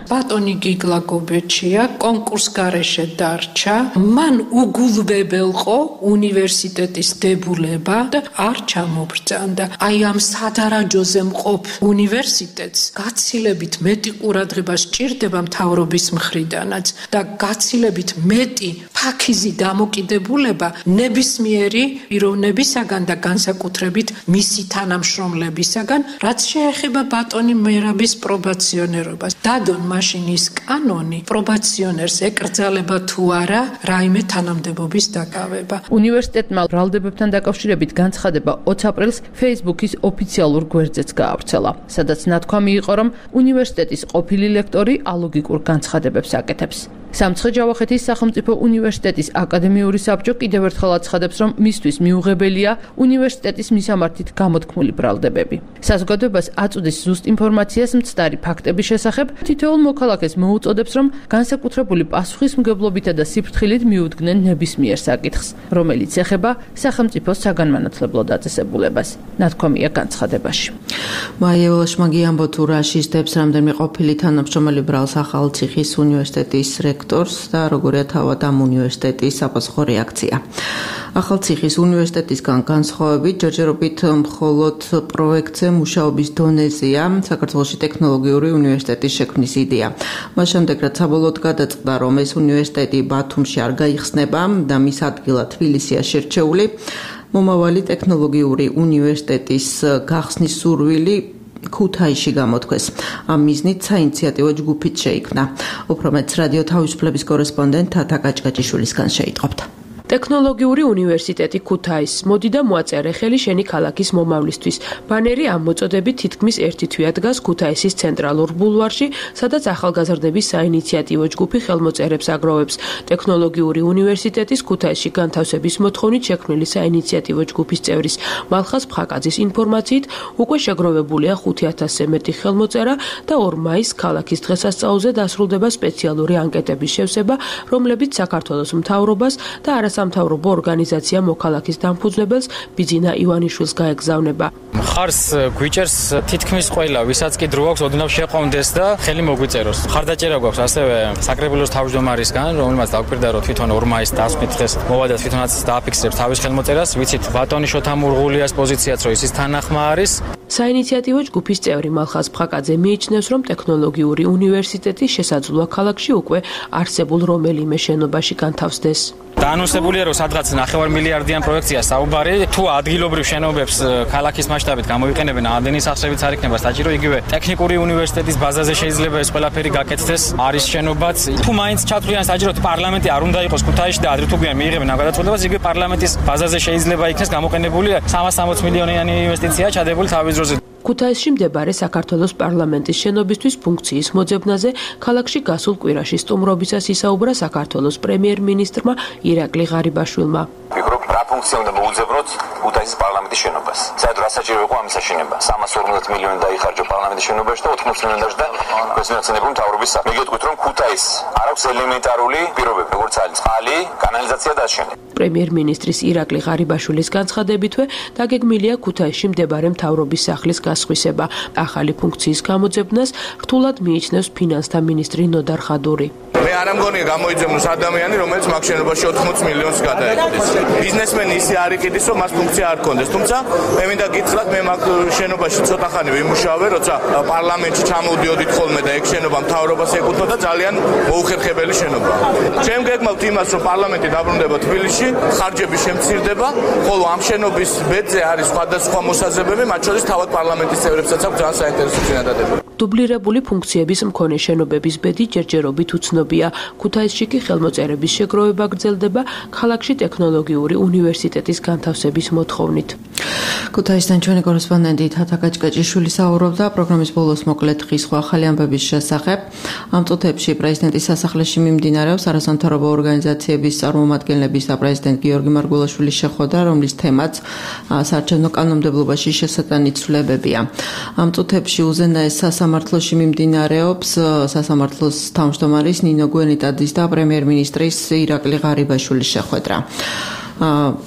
ბატონი გიგლა გობეჩია კონკურს გარეშე დარჩა, მან უგულვებელყო უნივერსიტეტის დებულება და არ ჩამობრძანდა. აი ამ სადარაჯოზე მყოფ უნივერსიტეტს გაცილებით მეტი ყურადღება სჭირდება მთავრობის მხრიდანაც და გაცილებით მეტი ფაქიზი დამოკიდებულება ნებისმიერი პიროვნებისაგან და განსაკუთრებით მისი თანამშრომლებისაგან, რაც შეეხება ბატონი მერაბის პრობაციონერობას. დადონ მაშინ ის კანონი პრობაციონერს ეკრძალება თუ არა რაიმე თანამდებობის დაკავება. უნივერსიტეტმა ბრალდებებთან დაკავშირებით განცხადება ოცი აპრილს Facebook-ის ოფიციალურ გვერდზეც გაავრცელა, სადაც ნათქვამი იყო, რომ უნივერსიტეტის ყოფილი ლექტორი ალოგიკურ განცხადებებს აკეთებს. სამცხე-ჯავახეთის სახელმწიფო უნივერსიტეტის აკადემიური საბჭო კიდევ ერთხელ აცხადებს, რომ მისთვის მიუღებელია უნივერსიტეტის მისამართით გამოთქმული ბრალდებები. საზოგადოებას აწუდის ზუსტ ინფორმაციას მცდარი ფაქტების შესახებ, თითოეულ მოქალაქეს მოუწოდებს, რომ განსაკუთრებული პასუხისმგებლობითა და სიფრთხილით მიუდგნენ ნებისმიერ საკითხს, რომელიც ეხება სახელმწიფოს საგანმანათლებლო დაწესებულებას. ნათქვამია განცხადებაში. მაიევა შმაგი ამბო თუ რა შიშდებს რამდენიმე ყოფილი თანამშრომელი ბრალს ახალციხის უნივერსიტეტის რექტორს და როგორია თავად ამ უნივერსიტეტის საპასუხო რეაქცია. ახალციხის უნივერსიტეტისგან განსხვავებით ჯერჯერობით მხოლოდ პროექტზე მუშაობის დონეზეა საქართველოში ტექნოლოგიური უნივერსიტეტის შექმნის იდეა. მას შემდეგ რაც საბოლოოდ გადაწყდა, რომ ეს უნივერსიტეტი ბათუმში არ გაიხსნება და მის ადგილად თბილისია შერჩეული, მომავალი ტექნოლოგიური უნივერსიტეტის გახსნის სურვილი ქუთაისში გამოთქვეს. ამ მიზნით საინიციატივო ჯგუფით შეიქმნა. უფრო მეტს რადიო თავისუფლების კორესპონდენტ თათა კაჭკაჭიშვილისგან შეიტყობთ. ტექნოლოგიური უნივერსიტეტი ქუთაისს მოდი და მოაწერე ხელი შენი ქალაქის მომავლისთვის. ბანერი ამ მოწოდებით თითქმის ერთი თვეა დგას ქუთაისის ცენტრალურ ბულვარში, სადაც ახალგაზრდების საინიციატივო ჯგუფი ხელმოწერებს აგროვებს. ტექნოლოგიური უნივერსიტეტის ქუთაისში განთავსების მოთხოვნით შექმნილი საინიციატივო ჯგუფის წევრის მალხაზ ფხაკაძის ინფორმაციით, უკვე შეგროვებულია ხუთი ათასზე მეტი ხელმოწერა და ორ მაისს ქალაქის დღესასწაულზე დასრულდება სპეციალური ანკეტების შევსება, რომლებიც საქართველოს მთავრობას და არასამთავრობო ორგანიზაცია მოქალაქის დამფუძნებელს ბიძინა ივანიშვილს გაეგზავნება. მხარს გვიჭერს თითქმის ყველა, ვისაც კი დრო აქვს, ოდნავ შეყვამდეს და ხელი მოგვიწეროს. მხარდაჭერა გვაქვს ასევე საკრებულოს თავმჯდომარისგან, რომელმაც დაგვირდა რომ თვითონ ორ მაისს დასმით დღეს მოვა და თვითონაც დააფიქსირებს თავის ხელმოწერას. ვიცით, ბატონი შოთა მურღულიას პოზიციაც რო ის თანახმა არის. საინიციატივო ჯგუფის წევრი მალხაზ ფხაკაძე მიიჩნევს, რომ ტექნოლოგიური უნივერსიტეტი შესაძლოა ქალაქში უკვე არსებულ რომელიმე შენობაში განთავსდეს. დაანონსებულია, რომ სადღაც ნახევარ მილიარდიან პროექტია საუბარი, თუ ადგილობრივ შენობებს ქალაქის მასშტაბით გამოიყენებენ, ამდენი სახსრებიც არ იქნება საჭირო, იგივე ტექნიკური უნივერსიტეტის ბაზაზე შეიძლება ეს ყველაფერი გაკეთდეს, არის შენობაც. თუ მაინც ჩათვლიან საჭიროდ პარლამენტი არ უნდა იყოს ქუთაისში და ადრე თუ გვიან მიიღებენ ამ გადაწყვეტილებას, იგივე პარლამენტის ბაზაზე შეიძლება იქნეს გამოყენებული სამას სამოცი მილიონიანი ინვესტიცია ჩადებული თავის დროზე. ქუთაისში მდებარე საქართველოს პარლამენტის შენობისთვის ფუნქციის მოძებნაზე ქალაქში გასულ კვირაში სტუმრობისას ისაუბრა საქართველოს პრემიერ-მინისტრმა ირაკლი ღარიბაშვილმა. ვფიქრობ, რა ფუნქცია უნდა მოუძებნოთ ქუთაისის პარლამენტის შენობას. საერთოდ რა საჭირო იყო ამის აშენება? სამას ორმოცდაათი მილიონი დაიხარჯა პარლამენტის შენობაში და ოთხმოცი მილიონი დაჭდა გასამართლებელი მთავრობის საფრთხე. მე გეტყვით, რომ ქუთაისს არ აქვს ელემენტარული პირობები, როგორც არის წყალი, კანალიზაცია და ასე შემდეგ. პრემიერ-მინისტრის ირაკლი ღარიბაშვილის განცხადებითვე დაგეგმილია ქუთაისში მდებარე მთავრობის სახლის გასხვისება. ახალი ფუნქციის გამოძებნას რთულად მიიჩნევს ფინანსთა მინისტრი ნოდარ ხადური. მე არ ამგონია გამოიძებნოს ადამიანი, რომელიც მაგ შენობაში ოთხმოცი მილიონს გადაეკეთეს. ბიზნესმენი ისე არ იყიდის, რომ მას ფუნქცია არ ქონდეს. თუმცა მე მინდა გითხრათ, მე მაგ შენობაში ცოტა ხანი ვიმუშავე, როცა პარლამენტში ჩამოვდიოდით ხოლმე და ეგ შენობა მთავრობას ეკუთვნოდა, ძალიან მოუხერხებელი შენობა. ჩემ გეგმავთ იმას, რომ პარლამენტი დაბრუნდება თბილისში, ხარჯები შემცირდება, ხოლო ამ შენობის ბედზე არის სხვადასხვა მოსაზრებები, მათ შორის თავად პარლამენტის წევრებსაც აქვს ძალიან საინტერესო წინადადებები. დუბლირებული ფუნქციების მქონე შენობების ბედი ჯერჯერობით უცნობია. ქუთაისში კი ხელმოწერების შეგროვება გრძელდება ქალაქში ტექნოლოგიური უნივერსიტეტის განთავსების მოთხოვნით. ქუთაისთან ჩვენი კორესპონდენტი თათა კაჭკაჭიშვილი საუბრობდა პროგრამის ბოლოს მოკლედ დღის სხვა ახალი ამბების შესახებ. ამ წუთებში პრეზიდენტის სასახლეში მიმდინარეობს არასამთავრობო ორგანიზაციების წარმომადგენლების და პრეზიდენტ გიორგი მარგველაშვილის შეხვედრა, რომლის თემაც საარჩევნო კანონმდებლობაში შესატანი ცვლილებებია. ამ წუთებში უზენაეს სასამართლოში მიმდინარეობს სასამართლოს თავმჯდომარის ნინო გვენიტაძის და პრემიერ-მინისტრის ირაკლი ღარიბაშვილის შეხვედრა.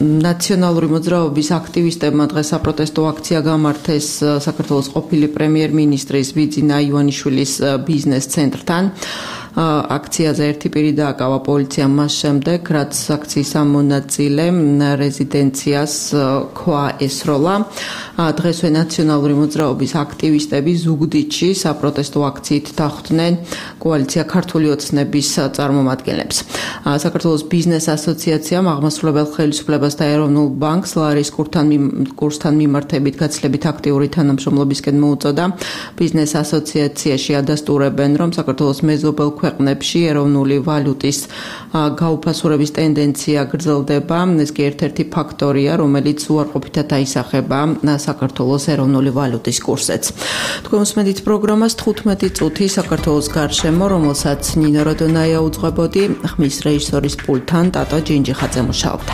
ნაციონალური მოძრაობის აქტივისტებმა დღეს საპროტესტო აქცია გამართეს საქართველოს ყოფილი პრემიერ-მინისტრის ბიძინა ივანიშვილის ბიზნეს ცენტრთან. აქციაზე ერთი პირი დააკავა პოლიციამ მას შემდეგ, რაც აქციის ამონაწილე რეზიდენციას ქვა ესროლა. დღესვე ნაციონალური მოძრაობის აქტივისტები ზუგდიდში საპროტესტო აქციით დახვდნენ კოალიცია ქართული ოცნების წარმომადგენლებს. საქართველოს ბიზნეს ასოციაციამ აღმასრულებელ ხელისუფლებას და ეროვნულ ბანკს ლარის კურსთან მიმართებით გაცილებით აქტიური თანამშრომლობისკენ მოუწოდა. ბიზნეს ასოციაციაში ადასტურებენ, რომ საქართველოს მეზობელ ქვეყნებში ეროვნული ვალუტის გაუფასურების ტენდენცია გრძელდება. ეს კი ერთ-ერთი ფაქტორია, რომელიც უარყოფითად აისახება საქართველოს ეროვნული ვალუტის კურსიც. თქვენ უსმენთ პროგრამას თხუთმეტი წუთი საქართველოს გარშემო, რომელსაც ნინო როდონაია უძღვებოდი, ხმის რეჟისორის პულტთან ტატო ჯინჯიხაძე მუშაობდა.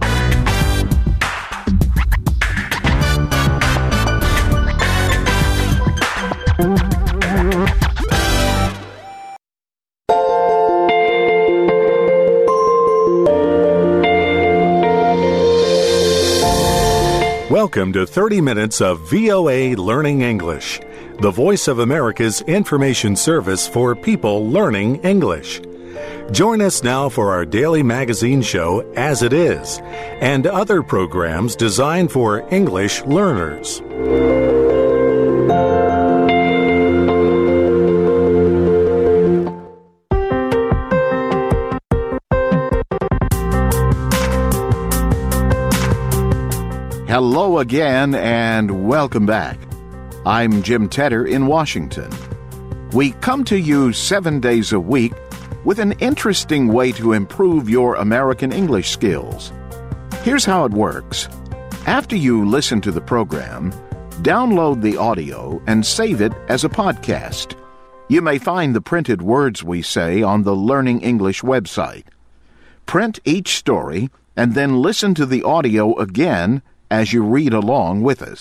Welcome to thirty minutes of V O A Learning English, the voice of America's information service for people learning English. Join us now for our daily magazine show, As It Is, and other programs designed for English learners. Hello again and welcome back. I'm Jim Tedder in Washington. We come to you seven days a week with an interesting way to improve your American English skills. Here's how it works. After you listen to the program, download the audio and save it as a podcast. You may find the printed words we say on the Learning English website. Print each story and then listen to the audio again as you read along with us.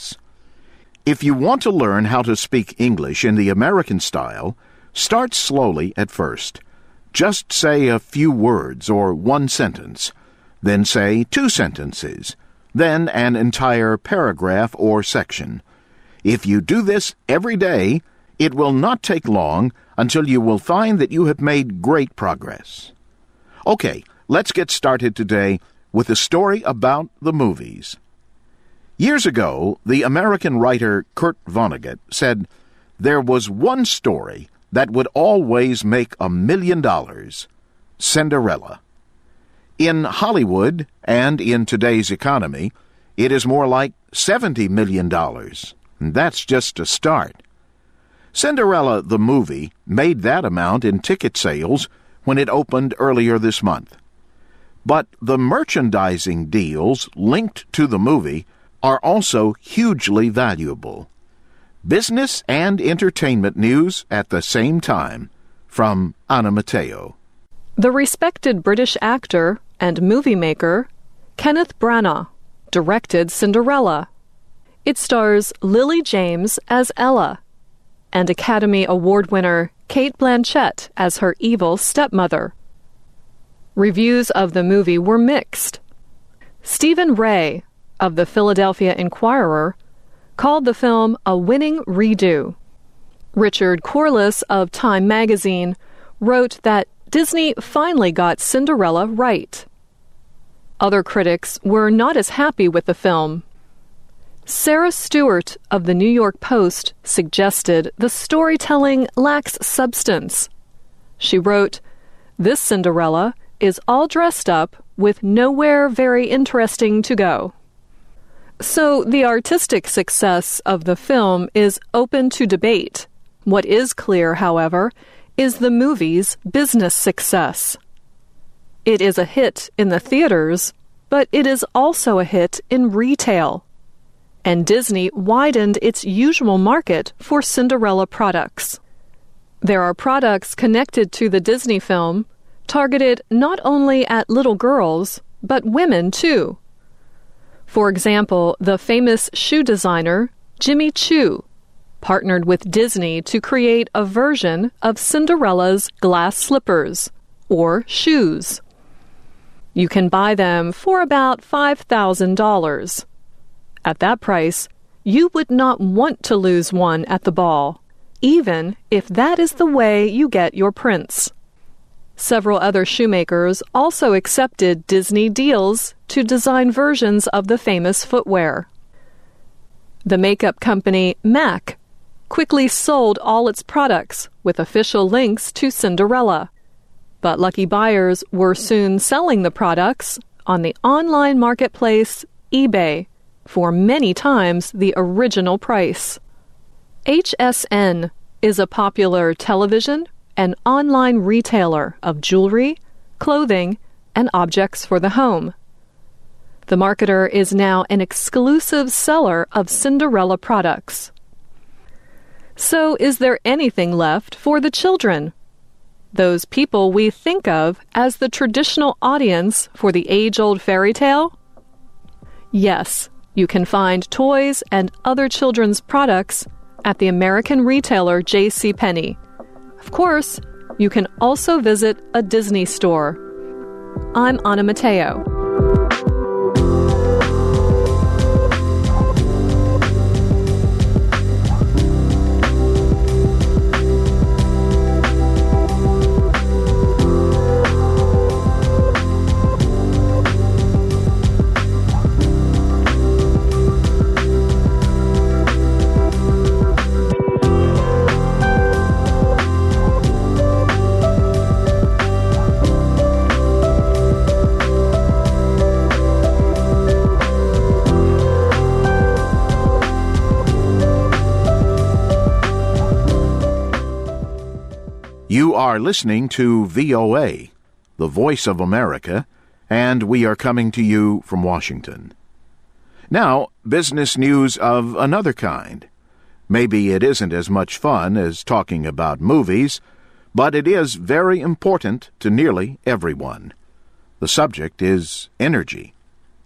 If you want to learn how to speak English in the American style, start slowly at first. Just say a few words or one sentence, then say two sentences, then an entire paragraph or section. If you do this every day, it will not take long until you will find that you have made great progress. Okay, let's get started today with a story about the movies. Years ago, the American writer Kurt Vonnegut said, "There was one story that would always make a million dollars, Cinderella." In Hollywood and in today's economy, it is more like seventy million dollars. And that's just a start. Cinderella the movie made that amount in ticket sales when it opened earlier this month. But the merchandising deals linked to the movie are also hugely valuable. Business and entertainment news at the same time from Anna Matteo. The respected British actor and movie maker Kenneth Branagh directed Cinderella. It stars Lily James as Ella and Academy Award winner Cate Blanchett as her evil stepmother. Reviews of the movie were mixed. Stephen Ray of the Philadelphia Inquirer called the film a winning redo. Richard Corliss of Time magazine wrote that Disney finally got Cinderella right. Other critics were not as happy with the film. Sarah Stewart of the New York Post suggested the storytelling lacks substance. She wrote, "This Cinderella is all dressed up with nowhere very interesting to go." So the artistic success of the film is open to debate. What is clear, however, is the movie's business success. It is a hit in the theaters, but it is also a hit in retail. And Disney widened its usual market for Cinderella products. There are products connected to the Disney film targeted not only at little girls, but women too. For example, the famous shoe designer Jimmy Choo partnered with Disney to create a version of Cinderella's glass slippers, or shoes. You can buy them for about five thousand dollars. At that price, you would not want to lose one at the ball, even if that is the way you get your prints. Several other shoemakers also accepted Disney deals to design versions of the famous footwear. The makeup company MAC quickly sold all its products with official links to Cinderella. But lucky buyers were soon selling the products on the online marketplace eBay for many times the original price. H S N is a popular television and online retailer of jewelry, clothing, and objects for the home. The marketer is now an exclusive seller of Cinderella products. So, is there anything left for the children? Those people we think of as the traditional audience for the age-old fairy tale? Yes, you can find toys and other children's products at the American retailer J C Penney. Of course, you can also visit a Disney store. I'm Anna Mateo. You are listening to V O A, the Voice of America, and we are coming to you from Washington. Now, business news of another kind. Maybe it isn't as much fun as talking about movies, but it is very important to nearly everyone. The subject is energy.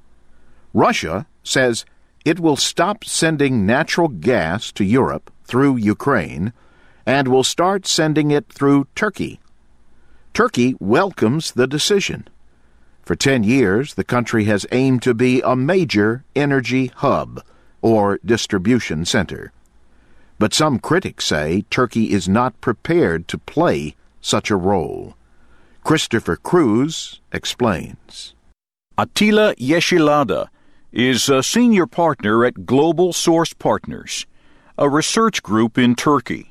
Russia says it will stop sending natural gas to Europe through Ukraine and will start sending it through Turkey. Turkey welcomes the decision. For ten years, the country has aimed to be a major energy hub or distribution center. But some critics say Turkey is not prepared to play such a role. Christopher Cruz explains. Attila Yeşilada is a senior partner at Global Source Partners, a research group in Turkey.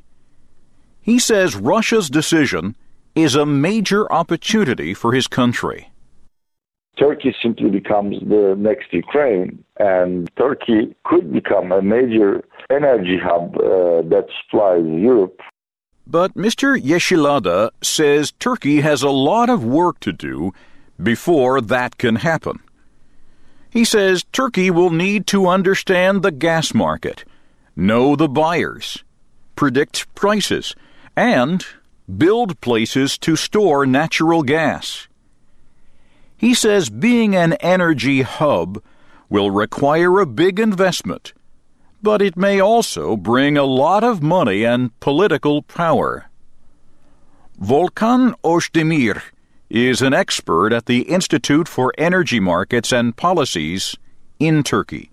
He says Russia's decision is a major opportunity for his country. Turkey simply becomes the next Ukraine, and Turkey could become a major energy hub uh, that supplies Europe. But Mister Yeşilada says Turkey has a lot of work to do before that can happen. He says Turkey will need to understand the gas market, know the buyers, predict prices, and build places to store natural gas. He says being an energy hub will require a big investment, but it may also bring a lot of money and political power. Volkan Özdemir is an expert at the Institute for Energy Markets and Policies in Turkey.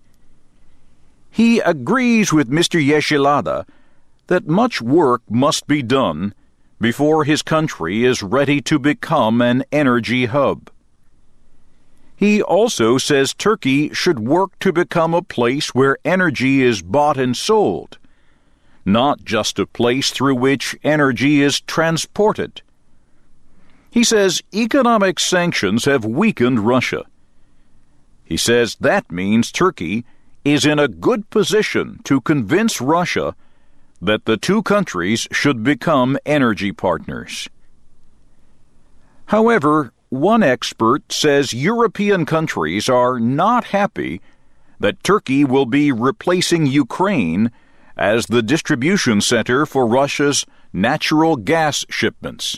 He agrees with Mister Yeşilada that much work must be done before his country is ready to become an energy hub. He also says Turkey should work to become a place where energy is bought and sold, not just a place through which energy is transported. He says economic sanctions have weakened Russia. He says that means Turkey is in a good position to convince Russia that the two countries should become energy partners. However, one expert says European countries are not happy that Turkey will be replacing Ukraine as the distribution center for Russia's natural gas shipments.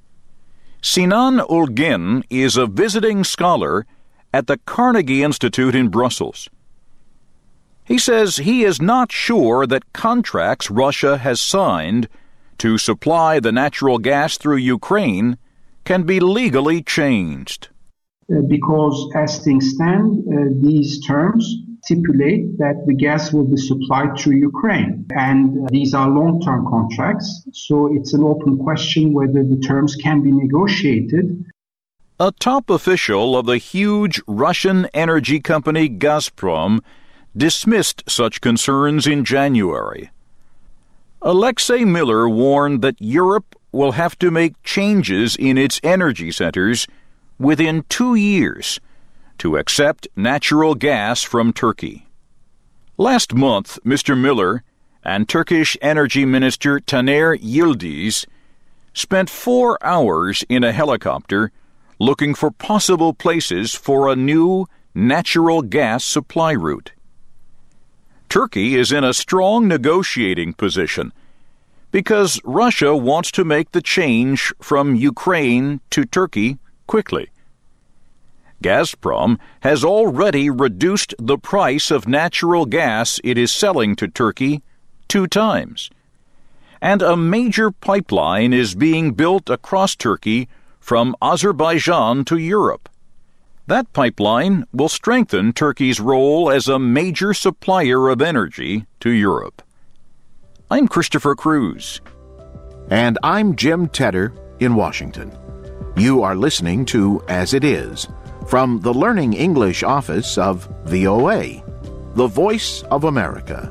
Sinan Ulgen is a visiting scholar at the Carnegie Institute in Brussels. He says he is not sure that contracts Russia has signed to supply the natural gas through Ukraine can be legally changed. uh, because as things stand, uh, these terms stipulate that the gas will be supplied through Ukraine. And uh, these are long-term contracts, so it's an open question whether the terms can be negotiated. A top official of the huge Russian energy company Gazprom dismissed such concerns in January. Alexei Miller warned that Europe will have to make changes in its energy centers within two years to accept natural gas from Turkey. Last month, Mister Miller and Turkish Energy Minister Taner Yildiz spent four hours in a helicopter looking for possible places for a new natural gas supply route. Turkey is in a strong negotiating position because Russia wants to make the change from Ukraine to Turkey quickly. Gazprom has already reduced the price of natural gas it is selling to Turkey two times, and a major pipeline is being built across Turkey from Azerbaijan to Europe. That pipeline will strengthen Turkey's role as a major supplier of energy to Europe. I'm Christopher Cruz. And I'm Jim Tedder in Washington. You are listening to As It Is from the Learning English office of V O A, the Voice of America.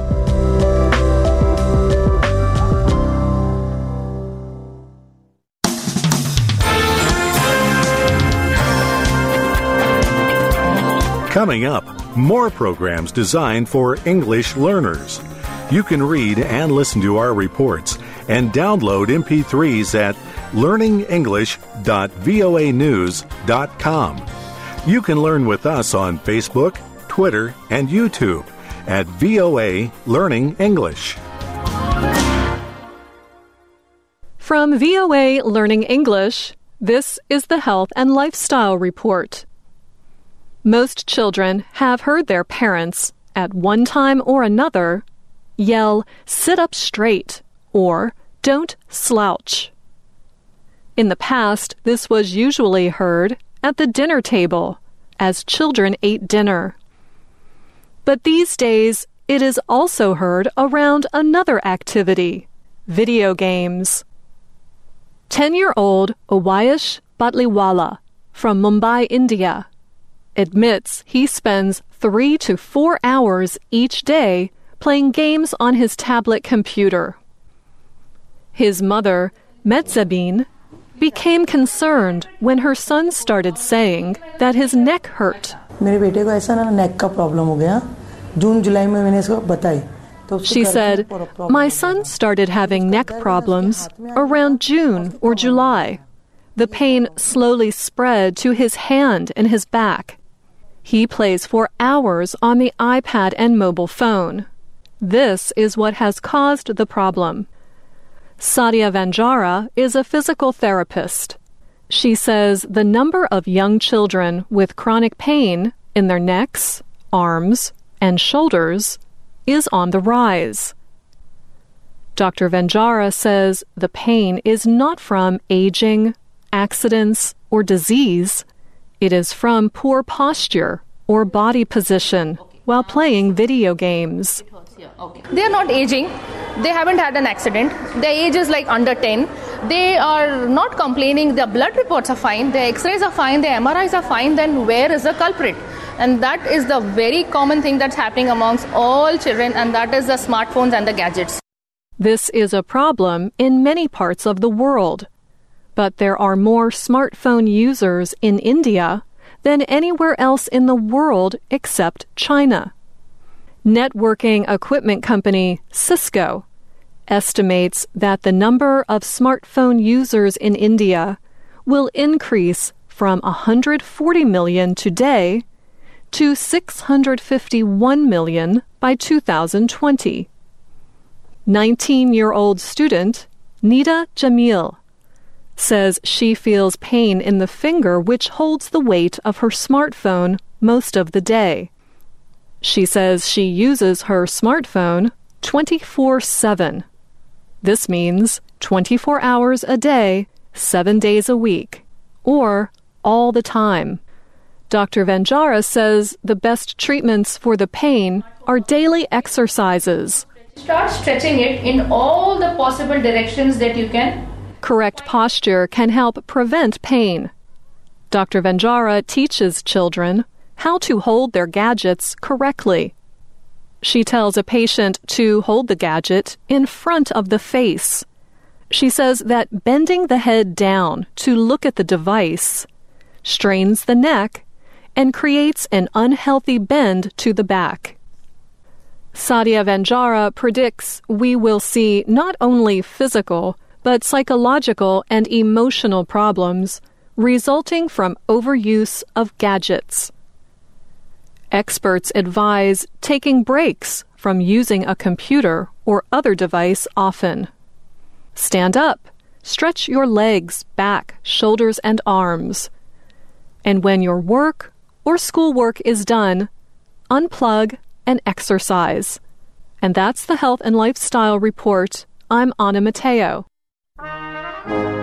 Coming up, more programs designed for English learners. You can read and listen to our reports and download M P threes at learning english dot voa news dot com. You can learn with us on Facebook, Twitter, and YouTube at V O A Learning English. From V O A Learning English, this is the Health and Lifestyle Report. Most children have heard their parents, at one time or another, yell, "Sit up straight," or "Don't slouch." In the past, this was usually heard at the dinner table, as children ate dinner. But these days, it is also heard around another activity, video games. Ten-year-old Owayesh Batliwala from Mumbai, India, admits he spends three to four hours each day playing games on his tablet computer. His mother, Metzabin, became concerned when her son started saying that his neck hurt. She said, "My son started having neck problems around June or July. The pain slowly spread to his hand and his back. He plays for hours on the iPad and mobile phone. This is what has caused the problem." Sadia Vanjara is a physical therapist. She says the number of young children with chronic pain in their necks, arms, and shoulders is on the rise. Doctor Vanjara says the pain is not from aging, accidents, or disease. It is from poor posture or body position while playing video games. They are not aging. They haven't had an accident. Their age is like under ten. They are not complaining. Their blood reports are fine. Their x-rays are fine. Their M R Is are fine. Then where is the culprit? And that is the very common thing that's happening amongst all children, and that is the smartphones and the gadgets. This is a problem in many parts of the world. But there are more smartphone users in India than anywhere else in the world except China. Networking equipment company Cisco estimates that the number of smartphone users in India will increase from one hundred forty million today to six hundred fifty-one million by two thousand twenty. nineteen-year-old student Nida Jamil says she feels pain in the finger which holds the weight of her smartphone most of the day. She says she uses her smartphone twenty-four seven. This means twenty-four hours a day, seven days a week, or all the time. Doctor Vanjara says the best treatments for the pain are daily exercises. Start stretching it in all the possible directions that you can. Correct posture can help prevent pain. Doctor Vanjara teaches children how to hold their gadgets correctly. She tells a patient to hold the gadget in front of the face. She says that bending the head down to look at the device strains the neck and creates an unhealthy bend to the back. Sadia Vanjara predicts we will see not only physical, but psychological and emotional problems resulting from overuse of gadgets. Experts advise taking breaks from using a computer or other device often. Stand up, stretch your legs, back, shoulders, and arms. And when your work or schoolwork is done, unplug and exercise. And that's the Health and Lifestyle Report. I'm Anna Matteo.